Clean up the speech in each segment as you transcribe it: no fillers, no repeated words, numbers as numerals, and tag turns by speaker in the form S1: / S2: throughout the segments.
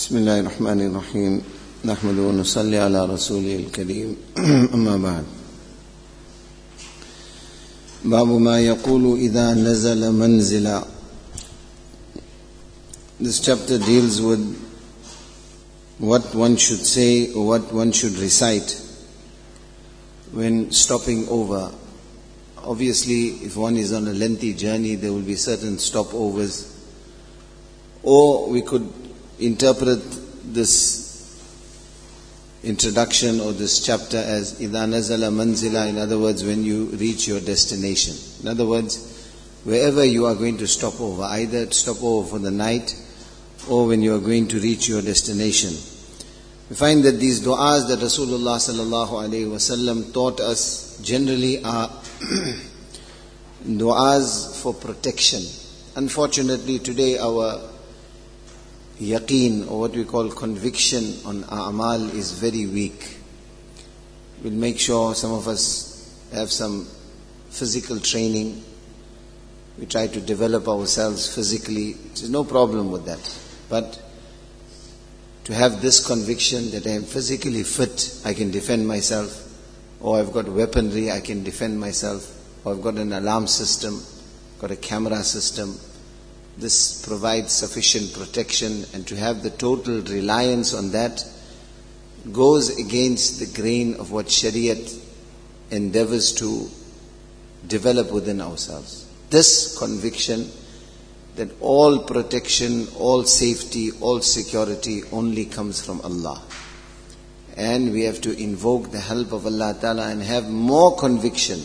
S1: بسم الله الرحمن الرحيم نحمد ونصلي على رسوله الكريم أما بعد باب ما يقول إذا نزل منزلا. This chapter deals with what one should say or what one should recite when stopping over. Obviously, if one is on a lengthy journey, there will be certain stopovers. Or we could interpret this introduction or this chapter as إِذَا نَزَلَ مَنْزِلًا, in other words, when you reach your destination. In other words, wherever you are going to stop over, either stop over for the night or when you are going to reach your destination. We find that these du'as that Rasulullah sallallahu alaihi wasallam taught us generally are du'as for protection. Unfortunately, today our yaqeen, or what we call conviction on a'mal, is very weak. We'll make sure some of us have some physical training. We try to develop ourselves physically. There's no problem with that. But to have this conviction that I am physically fit, I can defend myself, or I've got weaponry, I can defend myself, or I've got an alarm system, got a camera system, this provides sufficient protection, and to have the total reliance on that goes against the grain of what Shariat endeavors to develop within ourselves. This conviction that all protection, all safety, all security only comes from Allah. And we have to invoke the help of Allah Ta'ala and have more conviction.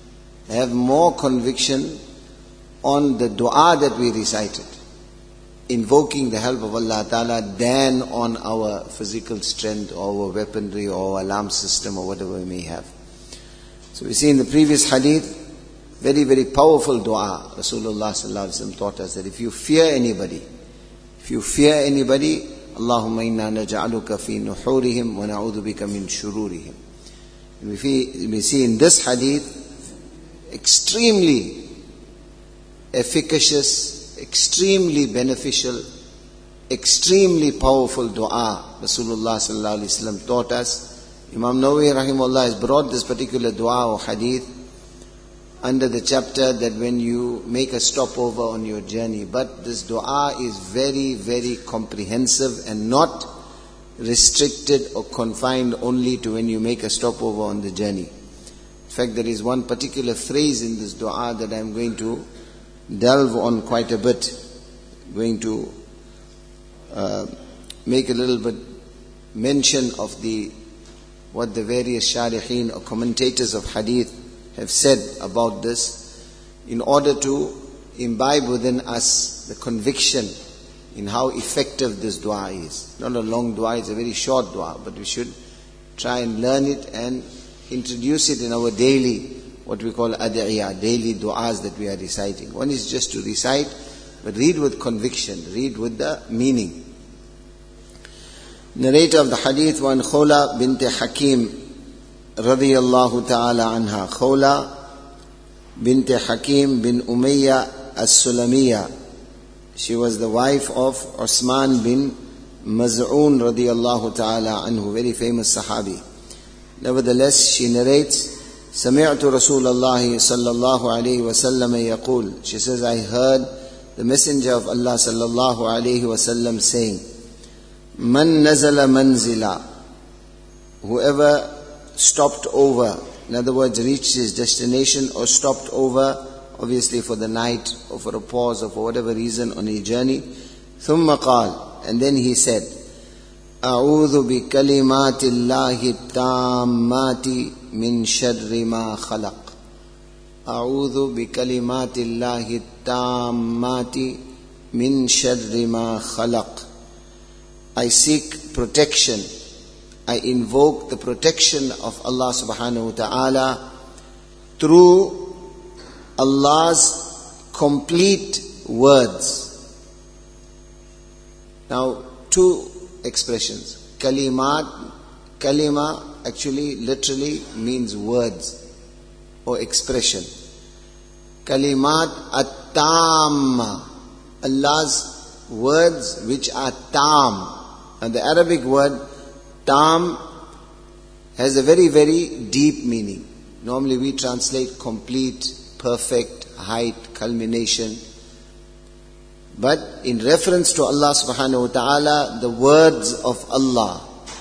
S1: On the dua that we recited, invoking the help of Allah Ta'ala than on our physical strength or our weaponry or alarm system or whatever we may have. So we see in the previous hadith, very, very powerful dua. Rasulullah sallallahu alaihi wasallam taught us that if you fear anybody, Allahumma inna naj'aluka fi nuhurihim wa na'udhu bika min shururihim. And we see in this hadith, extremely efficacious, extremely beneficial, extremely powerful dua Rasulullah sallallahu alaihi wasallam taught us. Imam Nawawi rahimahullah has brought this particular dua or hadith under the chapter that when you make a stopover on your journey. But this dua is very, very comprehensive and not restricted or confined only to when you make a stopover on the journey. In fact, there is one particular phrase in this dua that I am going to delve on quite a bit. Going to make a little bit mention of what the various sharihin or commentators of hadith have said about this, in order to imbibe within us the conviction in how effective this dua is. Not a long dua, it's a very short dua, but we should try and learn it and introduce it in our daily, what we call ad'iyah, daily du'as that we are reciting. One is just to recite, but read with conviction, read with the meaning. Narrator of the hadith, one Khawla bint Hakim radiyallahu ta'ala anha. Khawla bint Hakim bin Umayyah as-Sulamiyya. She was the wife of Usman bin Maz'un radiyallahu ta'ala anhu, very famous sahabi. Nevertheless, she narrates, سمعت رسول الله صلى الله عليه وسلم يقول. She says, I heard the messenger of Allah صلى الله عليه وسلم saying, من نزل منزلا, whoever stopped over, in other words, reached his destination or stopped over, obviously for the night or for a pause or for whatever reason on a journey, ثم قال, and then he said, أعوذ بكلمات الله التامات من شر ما خلق. أعوذ بكلمات الله التامات من شر ما خلق. I seek protection. I invoke the protection of Allah subhanahu wa ta'ala through Allah's complete words. Now, two expressions. Kalima actually literally means words or expression. Kalimat at-tamma, Allah's words which are tam. And the Arabic word tam has a very, very deep meaning. Normally we translate complete, perfect, height, culmination. But in reference to Allah subhanahu wa ta'ala, the words of Allah,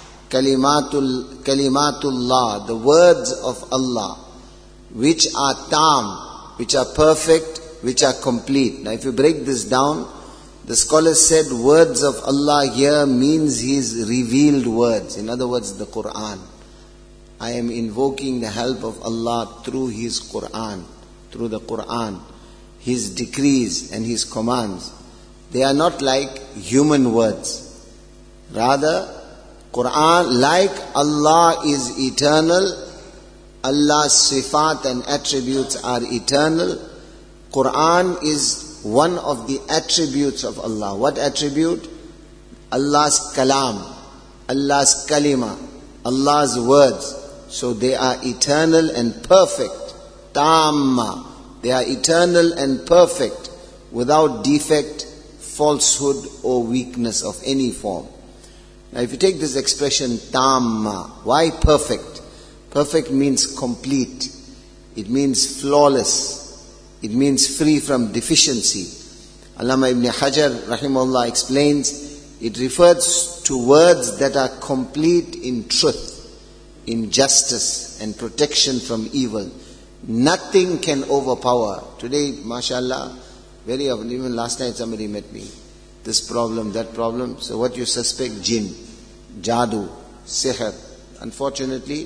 S1: kalimatullah, the words of Allah, which are tam, which are perfect, which are complete. Now if you break this down, the scholars said words of Allah here means His revealed words. In other words, the Quran. I am invoking the help of Allah through His Quran, through the Quran, His decrees and His commands. They are not like human words. Rather, Quran, like Allah is eternal, Allah's sifat and attributes are eternal. Quran is one of the attributes of Allah. What attribute? Allah's kalam, Allah's kalima, Allah's words. So they are eternal and perfect. Tamma. They are eternal and perfect, without defect, falsehood or weakness of any form. Now if you take this expression tamma, why perfect? Perfect means complete. It means flawless. It means free from deficiency. Allama ibn Hajar rahimahullah explains, it refers to words that are complete in truth, in justice and protection from evil. Nothing can overpower. Today, mashallah, very often, even last night somebody met me. This problem, that problem. So what you suspect? Jinn, jadoo, sihr. Unfortunately,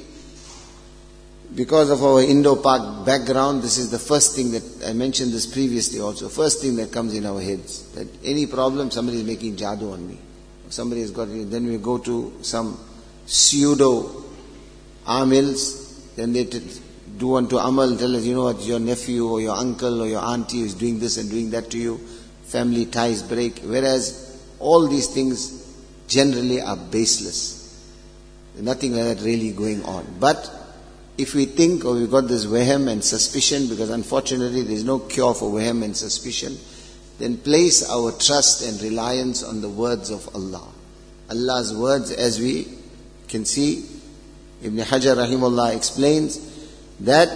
S1: because of our Indo-Pak background, this is the first thing that, I mentioned this previously also, first thing that comes in our heads. That any problem, somebody is making jadoo on me. Somebody has got it. Then we go to some pseudo amils, then they do unto amal, tell us, you know what, your nephew or your uncle or your auntie is doing this and doing that to you. Family ties break. Whereas all these things generally are baseless. There's nothing like that really going on. But if we think, or we've got this wahm and suspicion, because unfortunately there is no cure for wahm and suspicion, then place our trust and reliance on the words of Allah. Allah's words, as we can see, Ibn Hajar rahimahullah explains that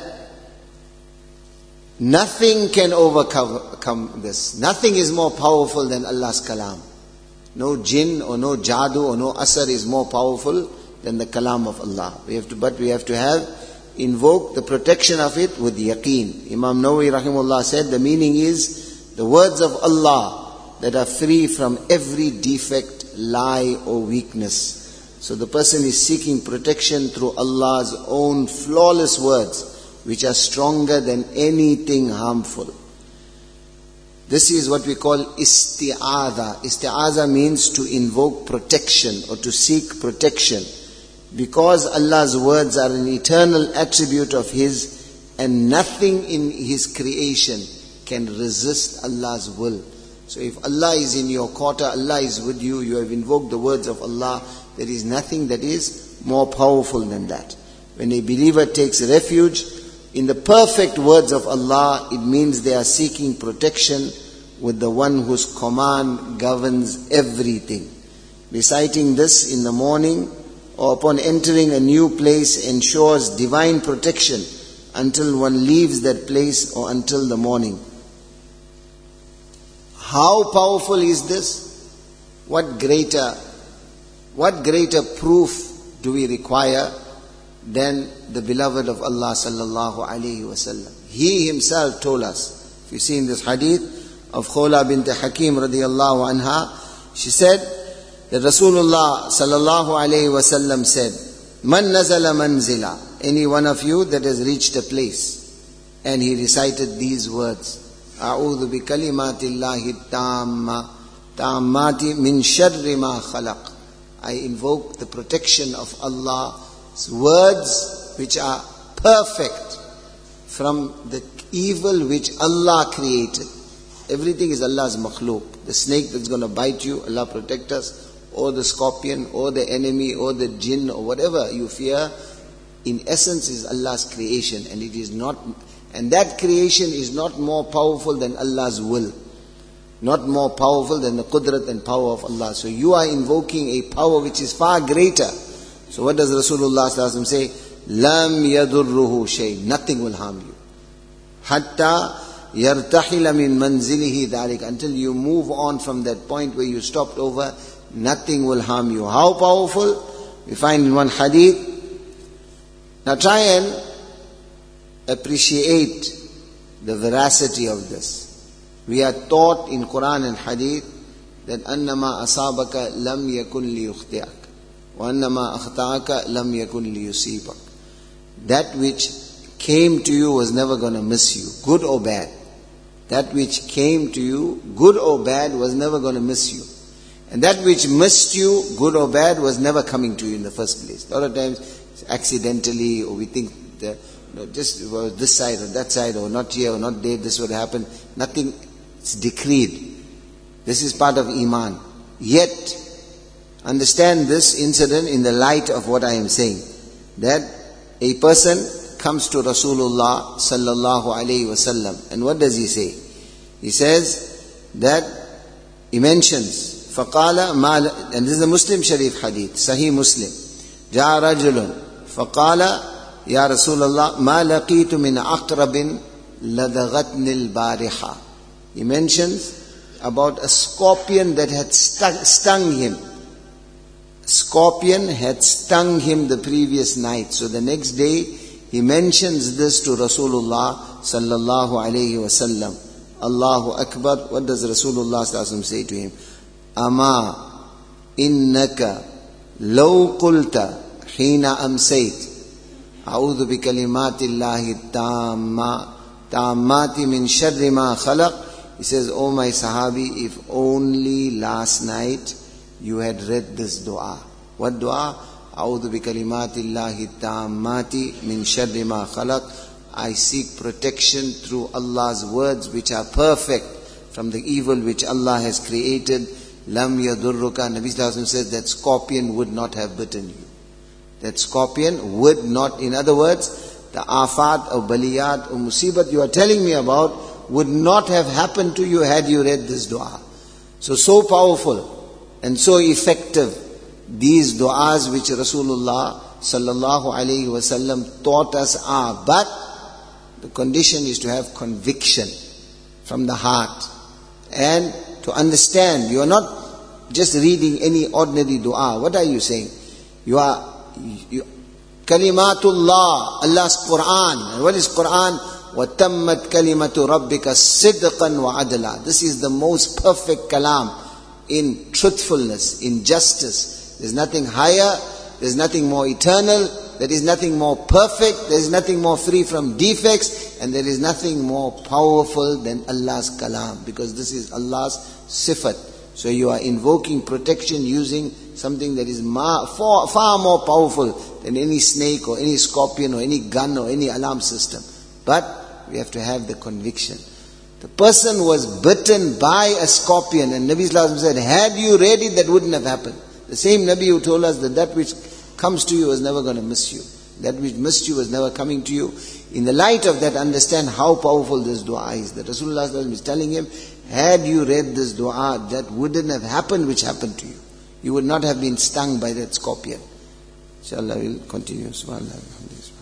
S1: nothing can overcome this. Nothing is more powerful than Allah's kalam. No jinn or no jadoo or no asar is more powerful than the kalam of Allah. We have to invoke the protection of it with yaqeen. Imam Nawawi rahimahullah said the meaning is the words of Allah that are free from every defect, lie or weakness. So the person is seeking protection through Allah's own flawless words, which are stronger than anything harmful. This is what we call isti'adha. Isti'adha means to invoke protection or to seek protection. Because Allah's words are an eternal attribute of His, and nothing in His creation can resist Allah's will. So if Allah is in your quarter, Allah is with you, you have invoked the words of Allah, there is nothing that is more powerful than that. When a believer takes refuge in the perfect words of Allah, it means they are seeking protection with the one whose command governs everything. Reciting this in the morning or upon entering a new place ensures divine protection until one leaves that place or until the morning. How powerful is this? What greater proof do we require than the beloved of Allah sallallahu alaihi wasallam? He himself told us. If you see in this hadith of Khawla bint Hakim radiyallahu anha, she said that Rasulullah sallallahu alaihi wasallam said, "Man nazala manzila," any one of you that has reached a place, and he recited these words, "A'udhu bi kalimatillahi tammati min sharri ma khalaq." I invoke the protection of Allah's words which are perfect from the evil which Allah created. Everything is Allah's makhluk. The snake that's going to bite you, Allah protect us, or the scorpion, or the enemy, or the jinn, or whatever you fear, in essence is Allah's creation, and it is not, and that creation is not more powerful than Allah's will. not more powerful than the qudrat and power of Allah. So you are invoking a power which is far greater. So what does Rasulullah sallallahu alaihi wasallam say? Lam yadurruhu shay. Nothing will harm you. Hatta yartahila min manzilihi dhalik. Until you move on from that point where you stopped over, nothing will harm you. How powerful? We find in one hadith. Now try and appreciate the veracity of this. We are taught in Quran and Hadith that annama asabaka lam yakun liyukhti'ak wa annama akhta'aka lam yakun liyusibak. That which came to you was never going to miss you, good or bad. That which came to you, good or bad, was never going to miss you. And that which missed you, good or bad, was never coming to you in the first place. A lot of times, accidentally, or we think that just this side or that side, or not here or not there, this would happen. Nothing. It's decreed. This is part of Iman. Yet, understand this incident in the light of what I am saying. That a person comes to Rasulullah sallallahu alayhi wasallam, and what does he say? He says that, he mentions, فَقَالَ مَا, and this is a Muslim Sharif hadith, Sahih Muslim. جَاءَ رَجُلٌ فَقَالَ يَا رَسُولَ اللَّهِ مَا لَقِيتُ مِنْ أَقْرَبٍ لَدَغَتْنِ الْبَارِحَةِ. He mentions about a scorpion that had stung him. A scorpion had stung him the previous night. So the next day, he mentions this to Rasulullah sallallahu alayhi wasallam. Allahu Akbar. What does Rasulullah sallallahu alayhi wasallam say to him? Ama innaka law qulta hina amsayt a'udhu bi kalimatillahi tammati min sharri ma khalaq. He says, oh my Sahabi, if only last night you had read this dua. What dua? A'udhu bi kalimatillahi tammati min sharri ma khalaq. I seek protection through Allah's words which are perfect from the evil which Allah has created. Lam yadurruka. Nabi Sallallahu Alaihi Wasallam says that scorpion would not have bitten you. That scorpion would not, in other words, the afat or baliyat or musibat you are telling me about would not have happened to you had you read this dua. So powerful and so effective these du'as which Rasulullah sallallahu alayhi wasallam taught us are. But the condition is to have conviction from the heart and to understand. You are not just reading any ordinary dua. What are you saying? You Kalimatullah, Allah's Quran. And what is Quran? وَتَمَّتْ كَلِمَةُ رَبِّكَ صِدْقًا وَعَدْلًا. This is the most perfect kalam in truthfulness, in justice. There's nothing higher, there's nothing more eternal, there is nothing more perfect, there is nothing more free from defects, and there is nothing more powerful than Allah's kalam, because this is Allah's sifat. So you are invoking protection using something that is far more powerful than any snake or any scorpion or any gun or any alarm system. But we have to have the conviction. The person was bitten by a scorpion, and Nabi Sallallahu Alaihi Wasallam said, had you read it, that wouldn't have happened. The same Nabi who told us that which comes to you was never going to miss you. That which missed you was never coming to you. In the light of that, understand how powerful this dua is. That Rasulullah Sallallahu Alaihi Wasallam is telling him, had you read this dua, that wouldn't have happened which happened to you. You would not have been stung by that scorpion. Inshallah, we'll continue. Subhanallah.